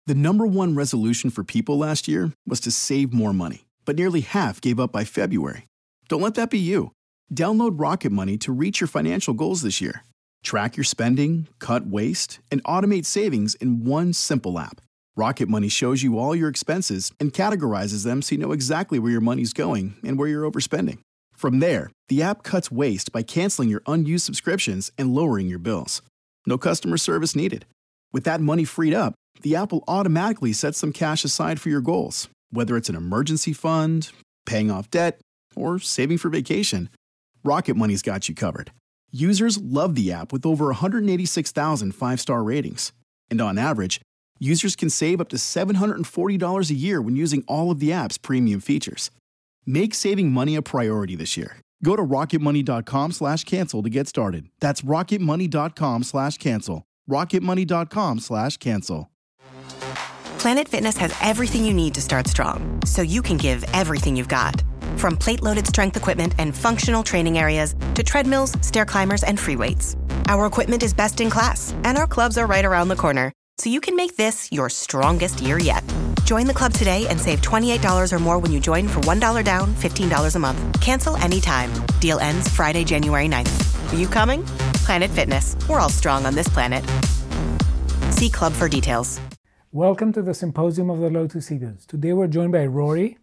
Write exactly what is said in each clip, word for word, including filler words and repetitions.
The number one resolution for people last year was to save more money, but nearly half gave up by February. Don't let that be you. Download Rocket Money to reach your financial goals this year. Track your spending, cut waste, and automate savings in one simple app. Rocket Money shows you all your expenses and categorizes them so you know exactly where your money's going and where you're overspending. From there, the app cuts waste by canceling your unused subscriptions and lowering your bills. No customer service needed. With that money freed up, the app will automatically set some cash aside for your goals, whether it's an emergency fund, paying off debt, or saving for vacation. Rocket Money's got you covered. Users love the app with over one hundred eighty-six thousand five-star ratings. And on average, users can save up to seven hundred forty dollars a year when using all of the app's premium features. Make saving money a priority this year. Go to rocketmoney.com slash cancel to get started. That's rocketmoney.com slash cancel. rocketmoney.com slash cancel. Planet Fitness has everything you need to start strong, so you can give everything you've got. From plate-loaded strength equipment and functional training areas to treadmills, stair climbers, and free weights. Our equipment is best in class, and our clubs are right around the corner, so you can make this your strongest year yet. Join the club today and save twenty-eight dollars or more when you join for one dollar down, fifteen dollars a month. Cancel anytime. Deal ends Friday, January ninth. Are you coming? Planet Fitness. We're all strong on this planet. See club for details. Welcome to the Symposium of the Lotus Eaters. Today we're joined by Rory,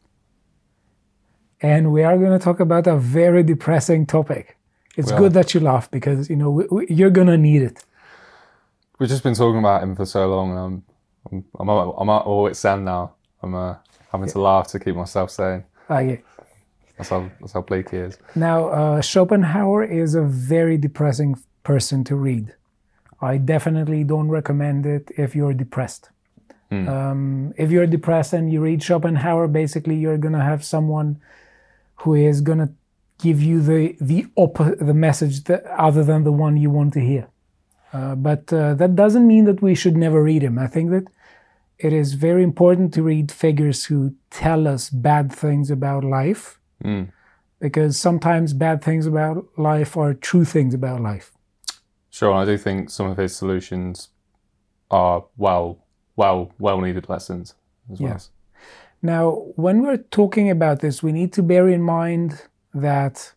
and we are going to talk about a very depressing topic. It's well, good that you laugh because, you know, we, we, you're going to need it. We've just been talking about him for so long, and I'm I'm I'm, I'm at all its end now. I'm uh, having yeah. to laugh to keep myself sane. Ah, yeah. That's how that's how bleak he is. Now, uh, Schopenhauer is a very depressing person to read. I definitely don't recommend it if you're depressed. Hmm. Um, if you're depressed and you read Schopenhauer, basically you're going to have someone who is going to give you the the op- the message that, other than the one you want to hear. Uh, but uh, that doesn't mean that we should never read him. I think that it is very important to read figures who tell us bad things about life, mm. because sometimes bad things about life are true things about life. Sure, and I do think some of his solutions are well, well, well-needed lessons as well. Yes. Now, when we're talking about this, we need to bear in mind that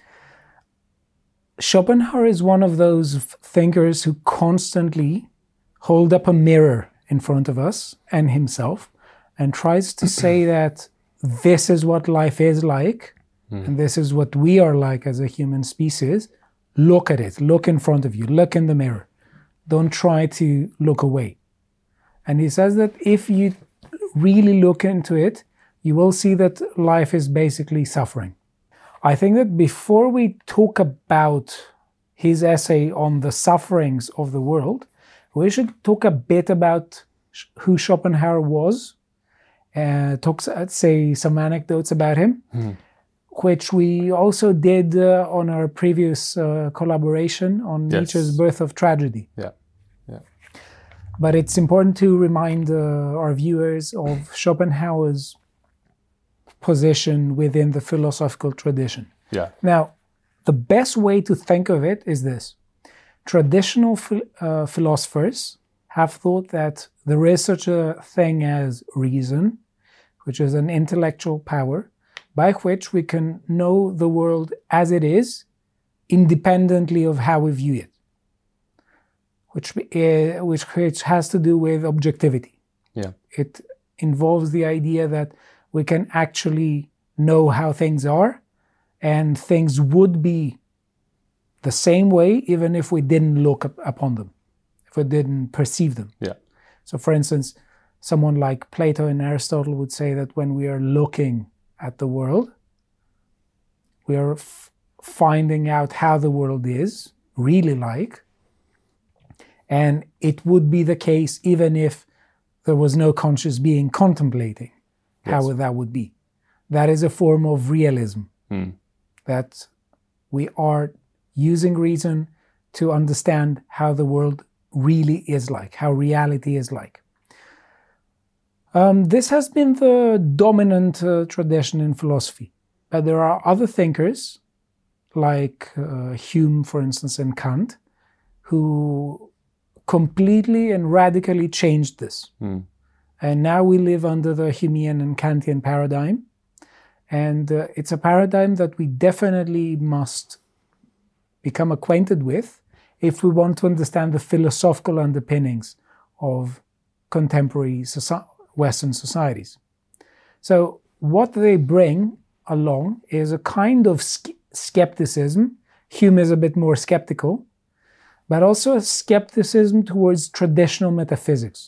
Schopenhauer is one of those thinkers who constantly hold up a mirror in front of us and himself and tries to say that this is what life is like, mm. and this is what we are like as a human species. Look at it. Look in front of you. Look in the mirror. Don't try to look away. And he says that if you really look into it, you will see that life is basically suffering. I think that before we talk about his essay on the sufferings of the world, we should talk a bit about who Schopenhauer was, uh, talk, say some anecdotes about him, mm. which we also did uh, on our previous uh, collaboration on yes. Nietzsche's Birth of Tragedy. Yeah, yeah. But it's important to remind uh, our viewers of Schopenhauer's position within the philosophical tradition. Yeah. Now, the best way to think of it is this. Traditional uh, philosophers have thought that there is such a thing as reason, which is an intellectual power, by which we can know the world as it is, independently of how we view it, which, uh, which, which has to do with objectivity. Yeah. It involves the idea that we can actually know how things are, and things would be the same way even if we didn't look up upon them, if we didn't perceive them. Yeah. So, for instance, someone like Plato and Aristotle would say that when we are looking at the world, we are f- finding out how the world is really like, and it would be the case even if there was no conscious being contemplating yes. how that would be. That is a form of realism, mm. that we are using reason to understand how the world really is like, how reality is like. Um, this has been the dominant uh, tradition in philosophy. But there are other thinkers, like uh, Hume, for instance, and Kant, who completely and radically changed this. Mm. And now we live under the Humean and Kantian paradigm. And uh, it's a paradigm that we definitely must become acquainted with if we want to understand the philosophical underpinnings of contemporary soci- Western societies. So what they bring along is a kind of sk- skepticism. Hume is a bit more skeptical, but also a skepticism towards traditional metaphysics.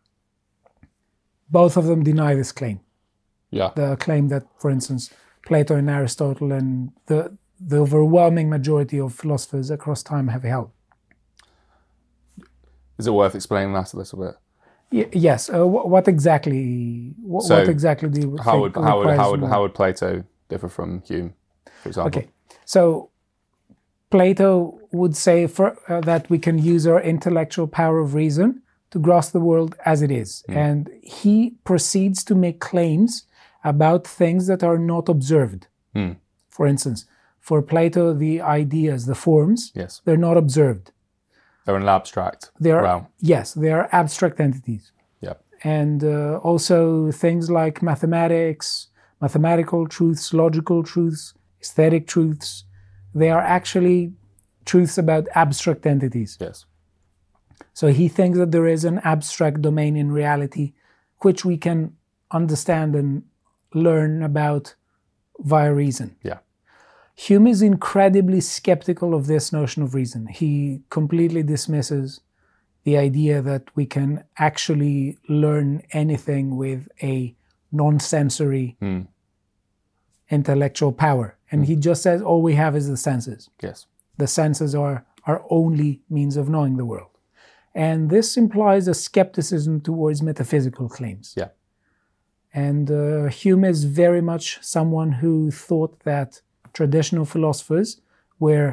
Both of them deny this claim. Yeah. The claim that, for instance, Plato and Aristotle and the, the overwhelming majority of philosophers across time have held. Is it worth explaining that a little bit? Y- yes. Uh, wh- what exactly? Wh- So what exactly do you How think would how would requires how would more? how would Plato differ from Hume, for example? Okay, so Plato would say for, uh, that we can use our intellectual power of reason to grasp the world as it is, Mm. and he proceeds to make claims about things that are not observed. Mm. For instance, for Plato, the ideas, the forms, Yes. they're not observed. They're in an abstract They are realm. yes, they are abstract entities. Yeah. And uh, also things like mathematics, mathematical truths, logical truths, aesthetic truths, they are actually truths about abstract entities. Yes. So he thinks that there is an abstract domain in reality which we can understand and learn about via reason. Yeah. Hume is incredibly skeptical of this notion of reason. He completely dismisses the idea that we can actually learn anything with a non-sensory Mm. intellectual power. And he just says all we have is the senses. Yes. The senses are our only means of knowing the world. And this implies a skepticism towards metaphysical claims. Yeah. And uh, Hume is very much someone who thought that traditional philosophers were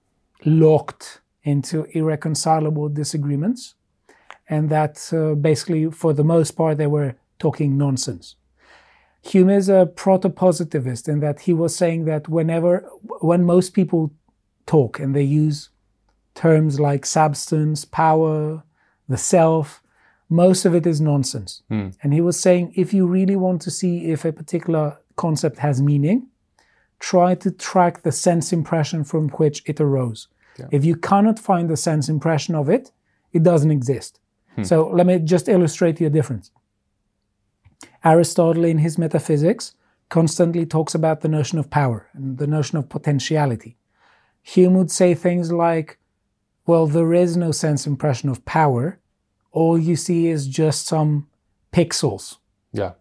locked into irreconcilable disagreements, and that uh, basically, for the most part, they were talking nonsense. Hume is a proto-positivist in that he was saying that whenever, when most people talk and they use terms like substance, power, the self, most of it is nonsense. Mm. And he was saying, if you really want to see if a particular concept has meaning, try to track the sense impression from which it arose. Yeah. If you cannot find the sense impression of it, it doesn't exist. Hmm. So let me just illustrate you a difference. Aristotle, in his Metaphysics, constantly talks about the notion of power and the notion of potentiality. Hume would say things like, well, there is no sense impression of power. All you see is just some pixels. Yeah.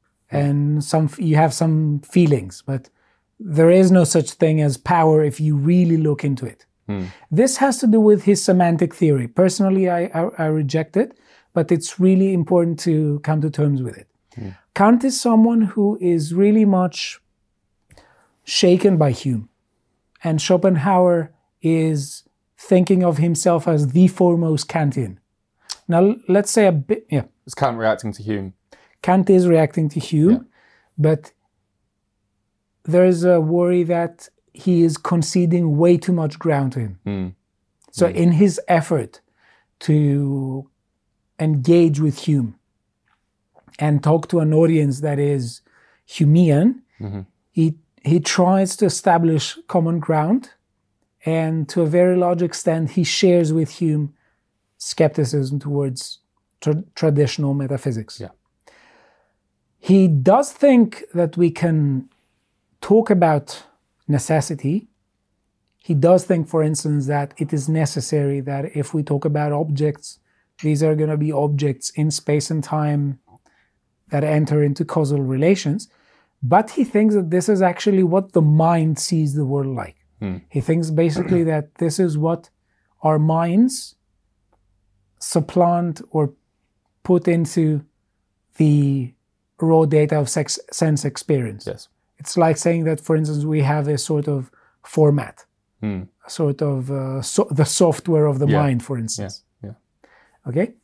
And some you have some feelings, but there is no such thing as power if you really look into it. Mm. This has to do with his semantic theory. Personally, I, I, I reject it, but it's really important to come to terms with it. Mm. Kant is someone who is really much shaken by Hume. And Schopenhauer is thinking of himself as the foremost Kantian. Now, let's say a bit, yeah. Is Kant reacting to Hume? Kant is reacting to Hume, yeah. But there is a worry that he is conceding way too much ground to him. Mm. So mm. in his effort to engage with Hume and talk to an audience that is Humean, mm-hmm. he, he tries to establish common ground, and to a very large extent he shares with Hume skepticism towards tra- traditional metaphysics. Yeah. He does think that we can talk about necessity. He does think, for instance, that it is necessary that if we talk about objects, these are going to be objects in space and time that enter into causal relations. But he thinks that this is actually what the mind sees the world like. Hmm. He thinks basically that this is what our minds supplant or put into the raw data of sex, sense experience. Yes. It's like saying that, for instance, we have a sort of format, hmm. a sort of uh, so, the software of the yeah. mind, for instance. Yeah. Yeah. Okay?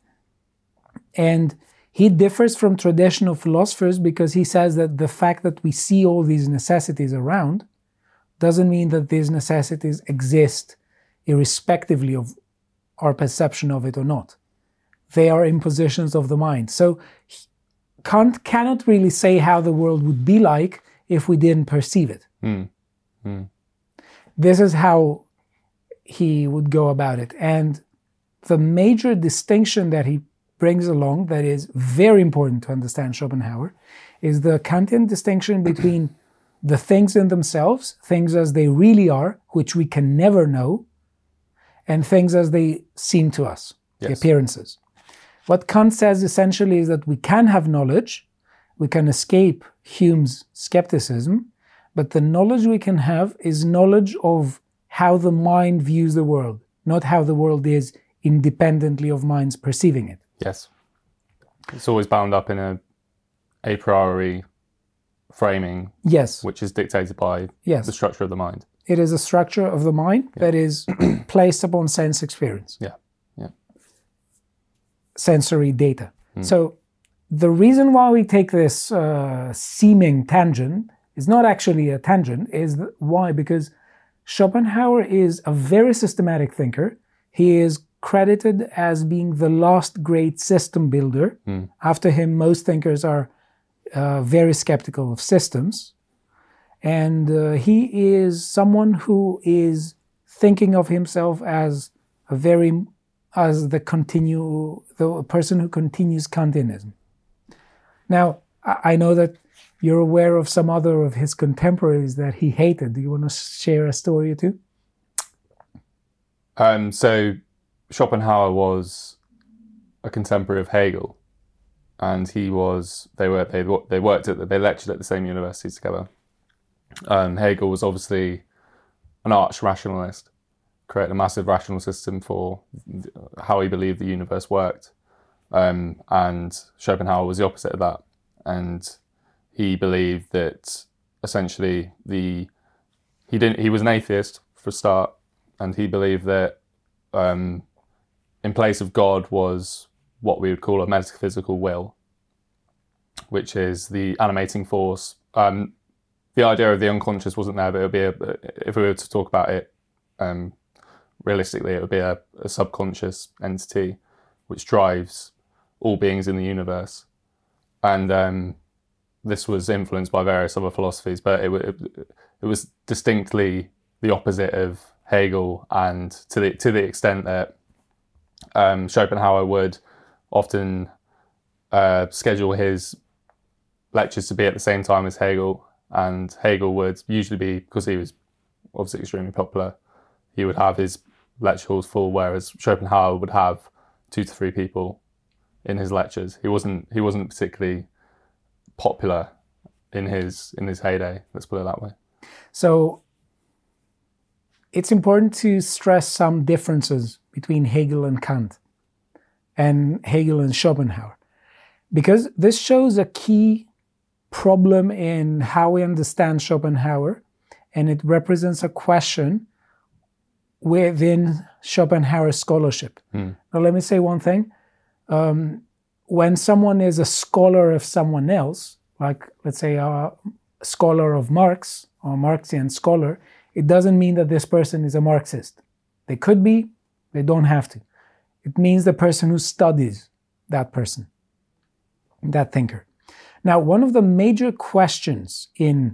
And he differs from traditional philosophers because he says that the fact that we see all these necessities around doesn't mean that these necessities exist irrespectively of our perception of it or not. They are impositions of the mind. So Kant cannot really say how the world would be like if we didn't perceive it. Mm. Mm. This is how he would go about it. And the major distinction that he brings along that is very important to understand Schopenhauer is the Kantian distinction between the things in themselves, things as they really are, which we can never know, and things as they seem to us, yes. The appearances. What Kant says essentially is that we can have knowledge, we can escape Hume's skepticism, but the knowledge we can have is knowledge of how the mind views the world, not how the world is independently of minds perceiving it. Yes. It's always bound up in a a priori framing, yes, which is dictated by yes. the structure of the mind. It is a structure of the mind yeah. that is placed upon sense experience. Yeah, yeah. Sensory data. Mm. So the reason why we take this uh, seeming tangent is not actually a tangent, is the, why? Because Schopenhauer is a very systematic thinker. He is credited as being the last great system builder. Mm. After him, most thinkers are uh, very skeptical of systems. And uh, he is someone who is thinking of himself as a very, as the continue, the person who continues Kantianism. Now, I know that you're aware of some other of his contemporaries that he hated. Do you want to share a story or two? Um, so Schopenhauer was a contemporary of Hegel, and he was, they were, they, they worked at, they lectured at the same university together. Um, Hegel was obviously an arch rationalist, created a massive rational system for how he believed the universe worked. Um, and Schopenhauer was the opposite of that. And he believed that essentially the, he didn't, he was an atheist for a start, and he believed that um, in place of God was what we would call a metaphysical will, which is the animating force. Um, the idea of the unconscious wasn't there, but it would be, a, if we were to talk about it um, realistically, it would be a, a subconscious entity which drives all beings in the universe. And um, this was influenced by various other philosophies, but it, it, it was distinctly the opposite of Hegel, and to the to the extent that um, Schopenhauer would often uh, schedule his lectures to be at the same time as Hegel, and Hegel would usually be, because he was obviously extremely popular, he would have his lecture halls full, whereas Schopenhauer would have two to three people in his lectures. He wasn't he wasn't particularly popular in his in his heyday, let's put it that way. So it's important to stress some differences between Hegel and Kant and Hegel and Schopenhauer, because this shows a key problem in how we understand Schopenhauer, and it represents a question within Schopenhauer's scholarship. Mm. Now, let me say one thing. Um, when someone is a scholar of someone else, like, let's say, a scholar of Marx, or a Marxian scholar, it doesn't mean that this person is a Marxist. They could be, they don't have to. It means the person who studies that person, that thinker. Now, one of the major questions in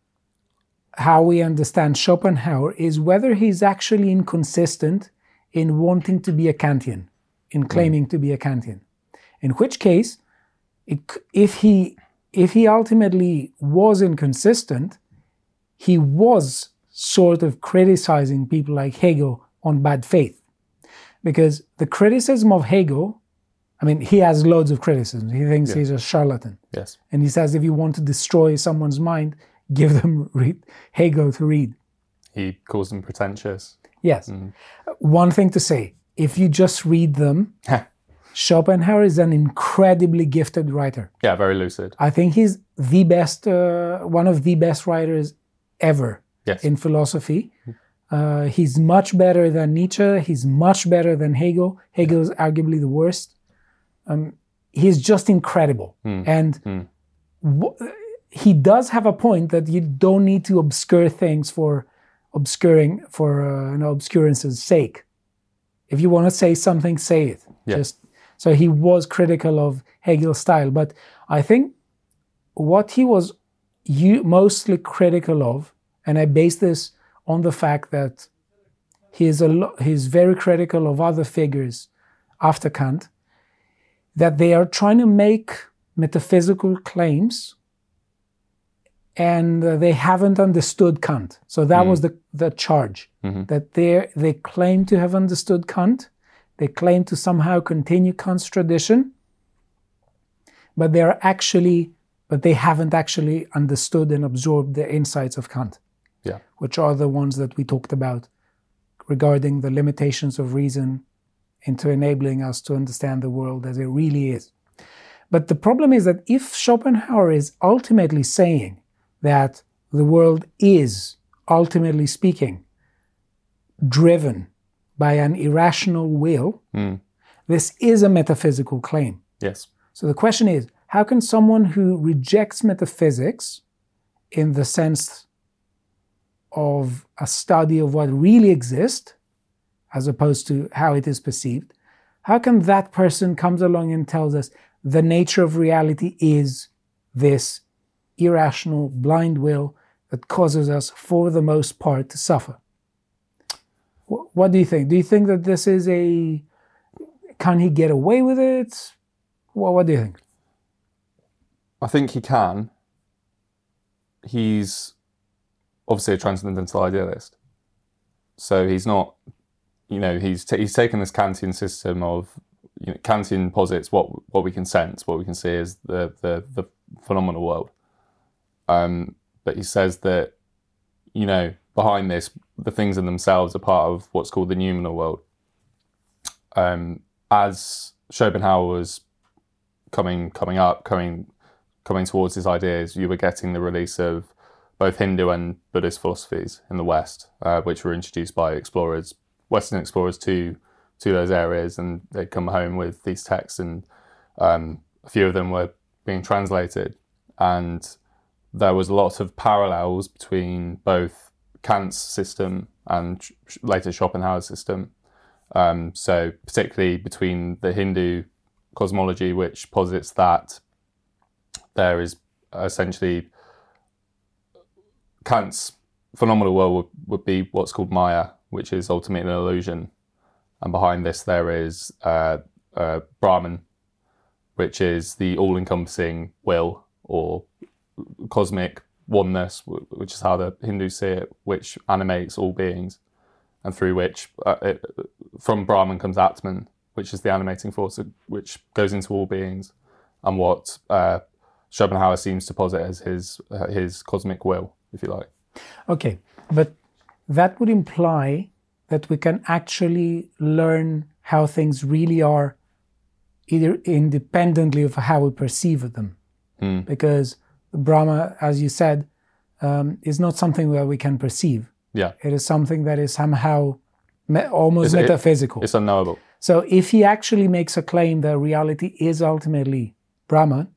how we understand Schopenhauer is whether he's actually inconsistent in wanting to be a Kantian, in claiming mm. to be a Kantian. In which case, it, if he if he ultimately was inconsistent, he was sort of criticizing people like Hegel on bad faith. Because the criticism of Hegel, I mean, he has loads of criticism. He thinks yeah. he's a charlatan. Yes. And he says if you want to destroy someone's mind, give them read Hegel to read. He calls them pretentious. Yes. Mm. One thing to say, if you just read them, Schopenhauer is an incredibly gifted writer. Yeah, very lucid. I think he's the best, uh, one of the best writers ever yes. in philosophy. Uh, he's much better than Nietzsche. He's much better than Hegel. Hegel is arguably the worst. Um, he's just incredible. Mm. And mm. W- he does have a point that you don't need to obscure things for obscuring, for uh, you know, obscurance's sake. if you want to say something, say it. Yeah. Just so he was critical of Hegel's style, but I think what he was you mostly critical of, and I base this on the fact that he is a lo- he's very critical of other figures after Kant, that they are trying to make metaphysical claims and uh, they haven't understood Kant. So that mm. was the, the charge, mm-hmm. that they they claim to have understood Kant, they claim to somehow continue Kant's tradition, but they are actually, but they haven't actually understood and absorbed the insights of Kant, yeah. which are the ones that we talked about regarding the limitations of reason into enabling us to understand the world as it really is. But the problem is that if Schopenhauer is ultimately saying that the world is, ultimately speaking, driven by an irrational will, mm. this is a metaphysical claim. Yes. So the question is, how can someone who rejects metaphysics in the sense of a study of what really exists, as opposed to how it is perceived, how can that person comes along and tells us the nature of reality is this irrational, blind will that causes us, for the most part, to suffer? What do you think? Do you think that this is a... Can he get away with it? Well, what do you think? I think he can. He's obviously a transcendental idealist. So he's not, you know, he's t- he's taken this Kantian system of, you know, Kantian posits what what we can sense, what we can see as the the, the phenomenal world. Um, but he says that, you know, behind this, the things in themselves are part of what's called the noumenal world. Um, as Schopenhauer was coming coming up, coming coming towards his ideas, you were getting the release of both Hindu and Buddhist philosophies in the West, uh, which were introduced by explorers, Western explorers to to those areas, and they'd come home with these texts, and um, a few of them were being translated, and there was a lot of parallels between both Kant's system and later Schopenhauer's system. Um, so particularly between the Hindu cosmology, which posits that there is essentially Kant's phenomenal world would, would be what's called Maya, which is ultimately an illusion. And behind this there is uh, uh, Brahman, which is the all-encompassing will or cosmic oneness, which is how the Hindus see it, which animates all beings, and through which, uh, it, from Brahman comes Atman, which is the animating force which goes into all beings, and what uh, Schopenhauer seems to posit as his uh, his cosmic will, if you like. Okay, but that would imply that we can actually learn how things really are, either independently of how we perceive them. Mm. Because Brahma, as you said, um, is not something that we can perceive. Yeah. It is something that is somehow me- almost it's, metaphysical. It, it's unknowable. So if he actually makes a claim that reality is ultimately Brahman,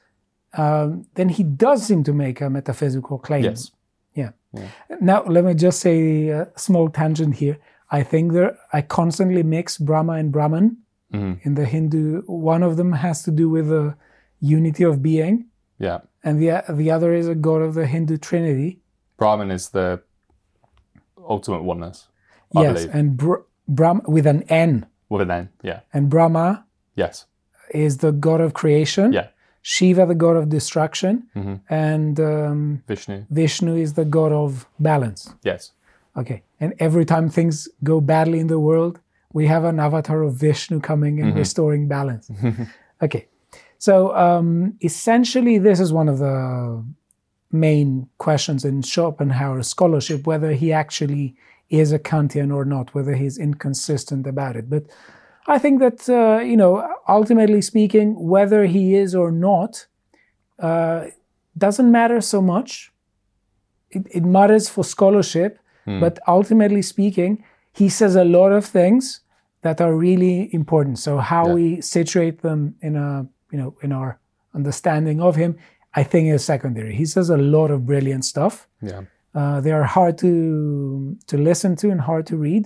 um, then he does seem to make a metaphysical claim. Yes. Yeah. yeah. Now, let me just say a small tangent here. I think there, I constantly mix Brahma and Brahman. Mm-hmm. In the Hindu, one of them has to do with the unity of being. Yeah. And the the other is a god of the Hindu Trinity. Brahman is the ultimate oneness, I yes, believe. and Br- Brahm with an N. With an N, yeah. And Brahma yes. is the god of creation. Yeah. Shiva, the god of destruction. Mm-hmm. And um, Vishnu. Vishnu is the god of balance. Yes. Okay. And every time things go badly in the world, we have an avatar of Vishnu coming and mm-hmm. restoring balance. Okay. So um, essentially, this is one of the main questions in Schopenhauer's scholarship, whether he actually is a Kantian or not, whether he's inconsistent about it. But I think that, uh, you know, ultimately speaking, whether he is or not, uh, doesn't matter so much. It, it matters for scholarship, mm. but ultimately speaking, he says a lot of things that are really important. So how yeah. we situate them in a, you know, in our understanding of him, I think is secondary. He says a lot of brilliant stuff. Yeah. Uh, they are hard to to listen to and hard to read,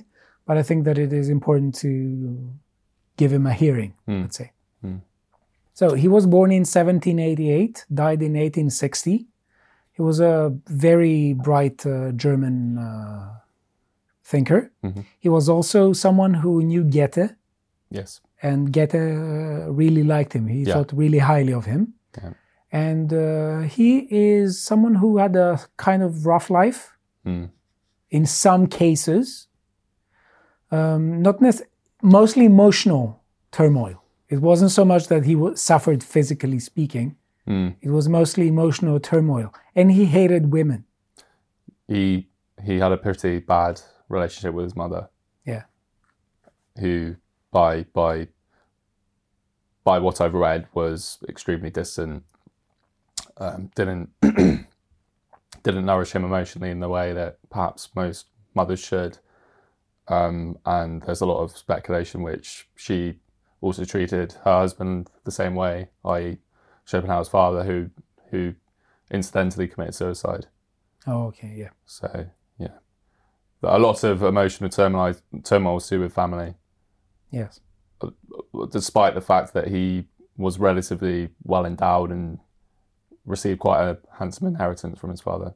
but I think that it is important to give him a hearing, Mm. let's say. Mm. So he was born in seventeen eighty-eight, died in eighteen sixty. He was a very bright uh, German uh, thinker. Mm-hmm. He was also someone who knew Goethe, Yes. and Goethe uh, really liked him. He Yeah. thought really highly of him. Yeah. And uh, he is someone who had a kind of rough life Mm. in some cases. Um, not nec- mostly emotional turmoil. It wasn't so much that he w- suffered physically speaking. Mm. It was mostly emotional turmoil. And he hated women. He he had a pretty bad relationship with his mother, Yeah. who by by by what I've read was extremely distant. Um, didn't didn't nourish him emotionally in the way that perhaps most mothers should. Um, and there's a lot of speculation which she also treated her husband the same way, that is. Schopenhauer's father, who who incidentally committed suicide. Oh, okay, yeah. So yeah, a lot of emotional turmoil turmoil to do with family, Yes. despite the fact that he was relatively well endowed and received quite a handsome inheritance from his father.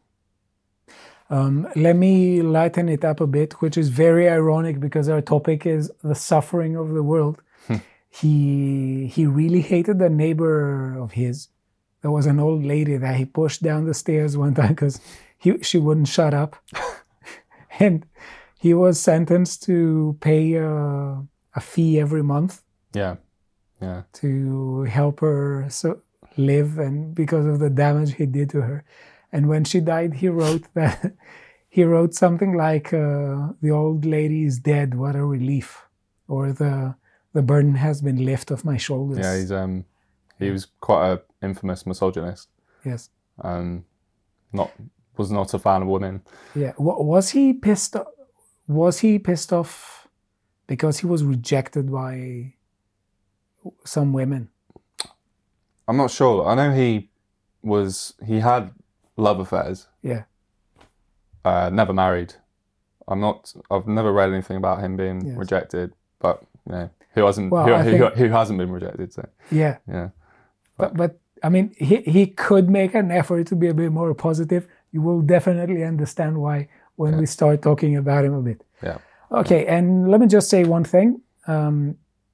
Um, let me lighten it up a bit, which is very ironic because our topic is the suffering of the world. he he really hated a neighbor of his. There was an old lady that he pushed down the stairs one time because he she wouldn't shut up, and he was sentenced to pay a, a fee every month. Yeah, yeah. To help her so live, and because of the damage he did to her. And when she died, he wrote that he wrote something like, uh, "The old lady is dead. What a relief!" Or the the burden has been lifted off my shoulders. Yeah, he's um he was quite a infamous misogynist. Yes. Um, not was not a fan of women. Yeah. W- was he pissed? O- was he pissed off because he was rejected by some women? I'm not sure. I know he was he had love affairs. Yeah. Uh, never married. I'm not. I've never read anything about him being Yes. rejected. But you know, who hasn't? Well, who, I who, think- who hasn't been rejected? So Yeah. yeah. But, but I mean, he, he could make an effort to be a bit more positive. You will definitely understand why when Yeah. we start talking about him a bit. Yeah. Okay, and let me just say one thing. Um,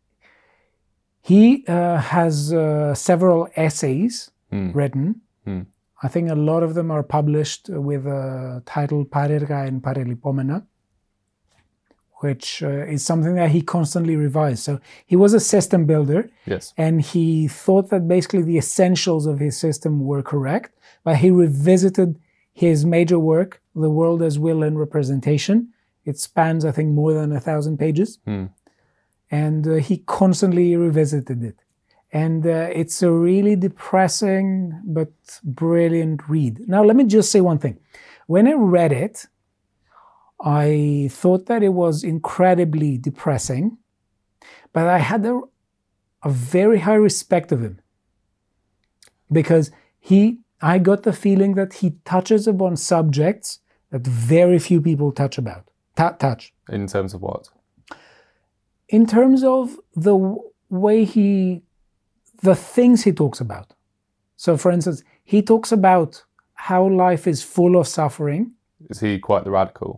he uh, has uh, several essays Mm. written. Mm. I think a lot of them are published with a title Parerga and Paralipomena, which uh, is something that he constantly revised. So he was a system builder. Yes. And he thought that basically the essentials of his system were correct, but he revisited his major work, The World as Will and Representation. It spans, I think, more than a thousand pages. Mm. And uh, he constantly revisited it. And uh, it's a really depressing but brilliant read. Now, let me just say one thing. When I read it, I thought that it was incredibly depressing, but I had a, a very high respect of him because he, I got the feeling that he touches upon subjects that very few people touch about, t- touch. In terms of what? In terms of the w- way he, the things he talks about. So, for instance, he talks about how life is full of suffering. Is he quite the radical?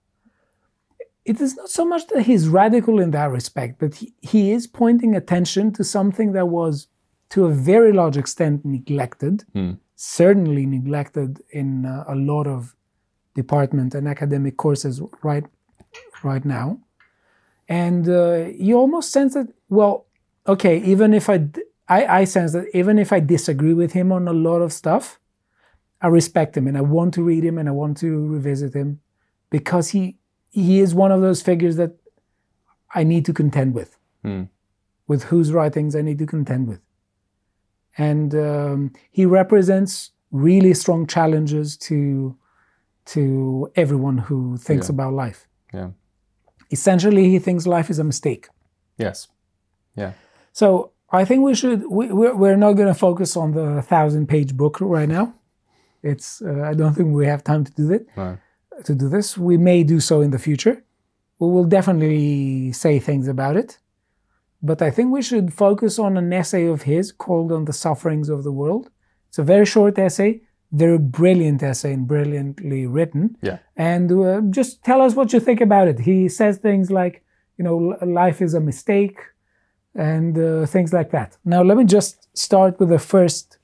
It is not so much that he's radical in that respect, but he, he is pointing attention to something that was, to a very large extent, neglected, Mm. certainly neglected in uh, a lot of department and academic courses right, right now. And uh, you almost sense that, well, okay, even if I, d- I, I sense that even if I disagree with him on a lot of stuff, I respect him and I want to read him and I want to revisit him because he, he is one of those figures that I need to contend with, Mm. with whose writings I need to contend with. And um, he represents really strong challenges to, to everyone who thinks Yeah. about life. Yeah. Essentially, he thinks life is a mistake. Yes. Yeah. So I think we should, we, we're, we're not going to focus on the thousand page book right now. It's, uh, I don't think we have time to do that. No. To do this. We may do so in the future. we will definitely say things about it. But I think we should focus on an essay of his called On the Sufferings of the World. It's a very short essay, very brilliant essay and brilliantly written. Yeah. And uh, just tell us what you think about it. He says things like, you know, life is a mistake and uh, things like that. Now, let me just start with the first.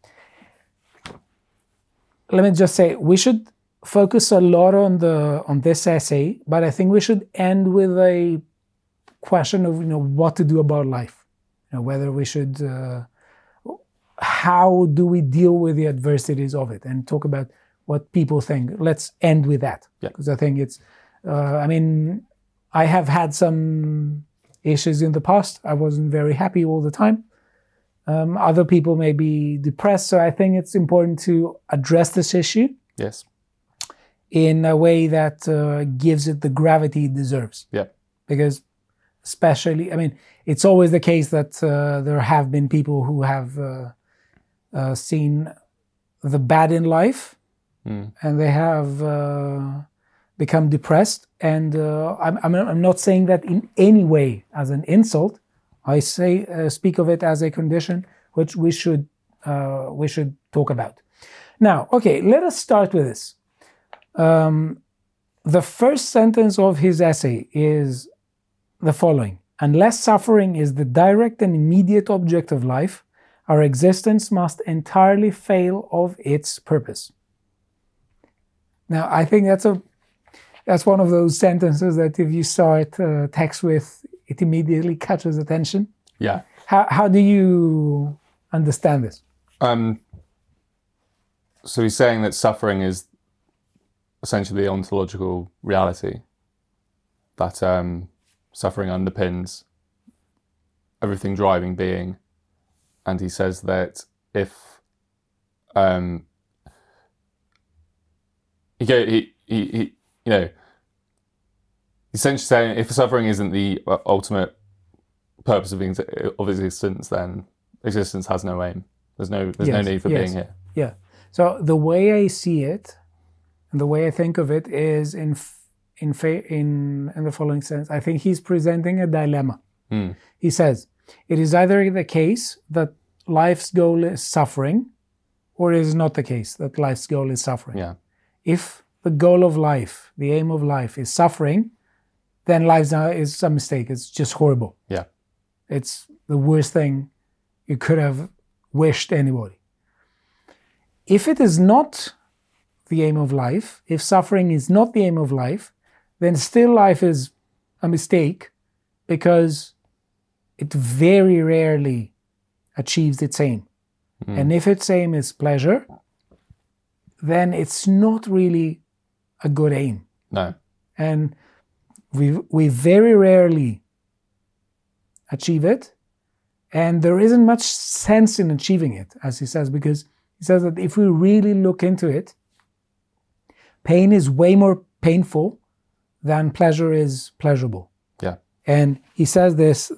Let me just say, we should focus a lot on the on this essay, but I think we should end with a question of, you know, what to do about life. You know, whether we should, uh, how do we deal with the adversities of it, and talk about what people think. Let's end with that, because yeah. I think it's, uh, I mean, I have had some issues in the past. I wasn't very happy all the time. Um, other people may be depressed, so I think it's important to address this issue. Yes. In a way that uh, gives it the gravity it deserves. Yeah. Because especially, I mean, it's always the case that uh, there have been people who have uh, uh, seen the bad in life, mm. and they have uh, become depressed. And uh, I'm, I'm not saying that in any way as an insult. I say uh, speak of it as a condition which we should uh, we should talk about. Now, okay, let us start with this. Um, the first sentence of his essay is the following: unless suffering is the direct and immediate object of life, our existence must entirely fail of its purpose. Now, I think that's a that's one of those sentences that if you start uh, text with, it immediately catches attention. Yeah. How how do you understand this? Um. So he's saying that suffering is essentially the ontological reality, that um, suffering underpins everything driving being, and he says that if um, he, go, he, he he you know essentially saying if suffering isn't the ultimate purpose of being of existence, then existence has no aim. There's no there's yes, no need for yes, being here. Yeah. So the way I see it, and the way I think of it, is in in in in the following sense. I think he's presenting a dilemma. Mm. He says it is either the case that life's goal is suffering, or it is not the case that life's goal is suffering. Yeah. If the goal of life, the aim of life, is suffering, then life is a mistake. It's just horrible. Yeah. It's the worst thing you could have wished anybody. If it is not the aim of life, if suffering is not the aim of life, then still life is a mistake, because it very rarely achieves its aim. Mm. And if its aim is pleasure, then it's not really a good aim. No. And we we very rarely achieve it, and there isn't much sense in achieving it, as he says, because he says that if we really look into it, pain is way more painful than pleasure is pleasurable. Yeah. And he says this: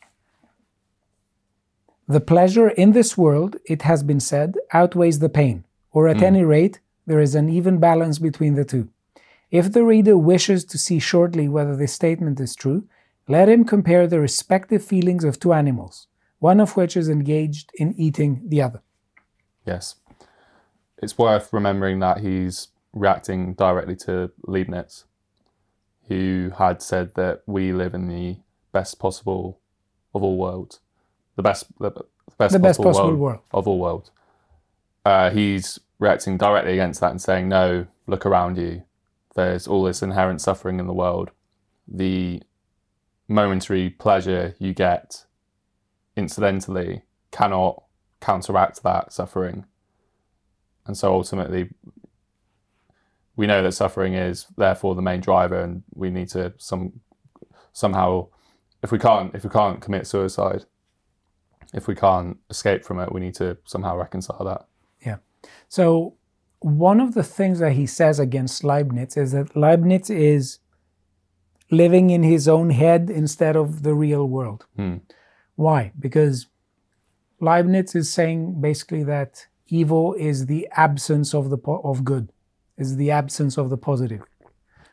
the pleasure in this world, it has been said, outweighs the pain, or at mm. any rate, there is an even balance between the two. If the reader wishes to see shortly whether this statement is true, let him compare the respective feelings of two animals, one of which is engaged in eating the other. Yes. It's worth remembering that he's reacting directly to Leibniz, who had said that we live in the best possible of all worlds. The best, the best, the possible, best possible world, world of all worlds. Uh, he's reacting directly against that and saying, no, look around you. There's all this inherent suffering in the world. The momentary pleasure you get incidentally cannot counteract that suffering. And so ultimately, we know that suffering is therefore the main driver, and we need to some somehow, if we can't, if we can't commit suicide, if we can't escape from it, we need to somehow reconcile that. Yeah. So one of the things that he says against Leibniz is that Leibniz is living in his own head instead of the real world. Hmm. Why? Because Leibniz is saying basically that evil is the absence of the po- of good, is the absence of the positive.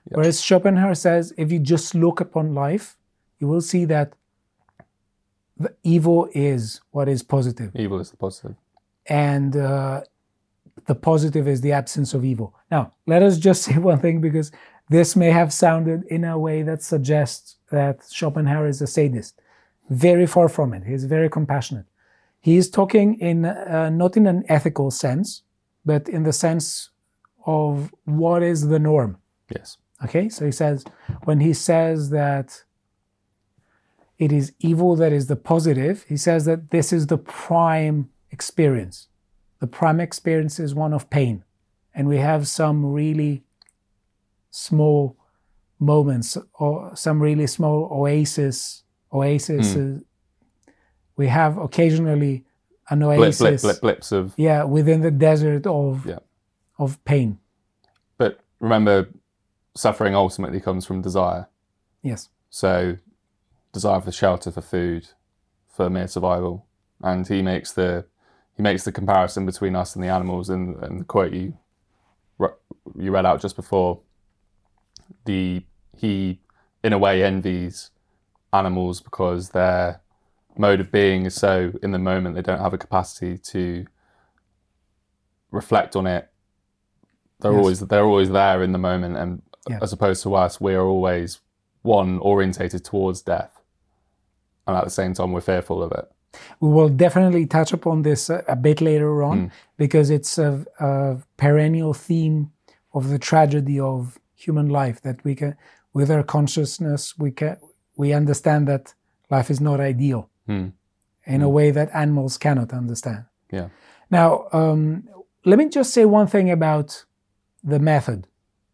Yeah. Whereas Schopenhauer says, if you just look upon life, you will see that the evil is what is positive. Evil is the positive. And uh, the positive is the absence of evil. Now, let us just say one thing, because this may have sounded in a way that suggests that Schopenhauer is a sadist. Very far from it. He's very compassionate. He is talking in uh, not in an ethical sense, but in the sense of what is the norm. Yes. Okay, so he says, when he says that it is evil that is the positive, he says that this is the prime experience. The prime experience is one of pain. And we have some really small moments, or some really small oasis, oasis. Mm. We have occasionally an oasis. Blip, blip, blip, blips of... Yeah, within the desert of, yeah. of pain. But remember, suffering ultimately comes from desire. Yes. So, desire for shelter, for food, for mere survival. And he makes the he makes the comparison between us and the animals, and, and the quote you you read out just before. The he in a way envies animals because their mode of being is so in the moment. They don't have a capacity to reflect on it. They're yes. always they're always there in the moment, and yeah. as opposed to us, we are always one orientated towards death, and at the same time, we're fearful of it. We will definitely touch upon this a, a bit later on, mm. because it's a, a perennial theme of the tragedy of human life, that we can, with our consciousness, we can we understand that life is not ideal mm. in mm. a way that animals cannot understand. Yeah. Now, um, let me just say one thing about the method.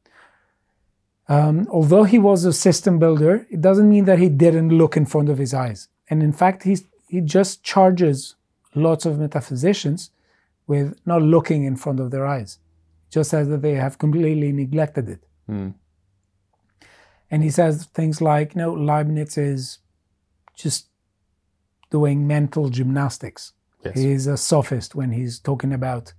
Um, although he was a system builder, it doesn't mean that he didn't look in front of his eyes. And in fact, he's, he just charges lots of metaphysicians with not looking in front of their eyes. Just says that they have completely neglected it. Mm. And he says things like, you know, Leibniz is just doing mental gymnastics. Yes. He's a sophist when he's talking about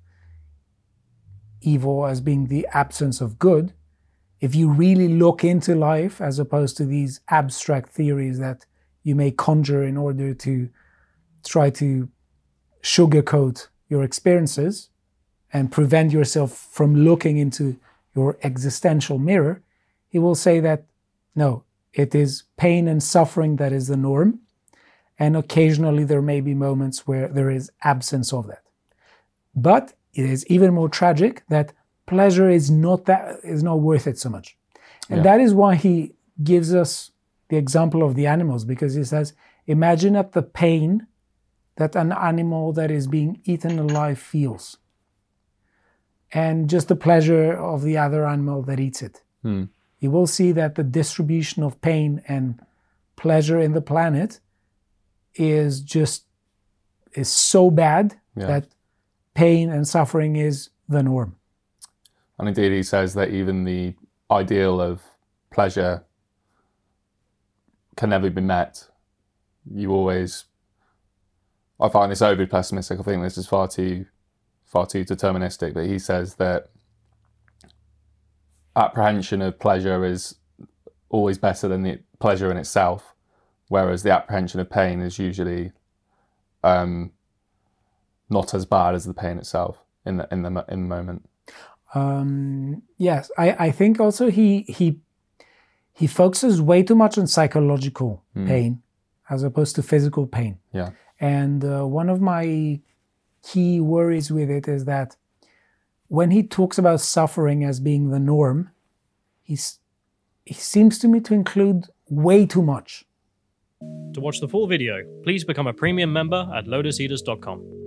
evil as being the absence of good. If you really look into life, as opposed to these abstract theories that you may conjure in order to try to sugarcoat your experiences and prevent yourself from looking into your existential mirror, he will say that, no, it is pain and suffering that is the norm, and occasionally there may be moments where there is absence of that. But it is even more tragic that pleasure is not that is not worth it so much. And yeah. that is why he gives us the example of the animals, because he says, imagine at the pain that an animal that is being eaten alive feels, and just the pleasure of the other animal that eats it. Hmm. You will see that the distribution of pain and pleasure in the planet is just is so bad yeah. that pain and suffering is the norm. And indeed, he says that even the ideal of pleasure can never be met. You always, I find this overly pessimistic. I think this is far too, far too deterministic. But he says that apprehension of pleasure is always better than the pleasure in itself, whereas the apprehension of pain is usually um, not as bad as the pain itself in the in the in the moment. Um, yes, I, I think also he he he focuses way too much on psychological mm. pain as opposed to physical pain. Yeah. And uh, one of my key worries with it is that when he talks about suffering as being the norm, he's he seems to me to include way too much. To watch the full video, please become a premium member at lotus eaters dot com.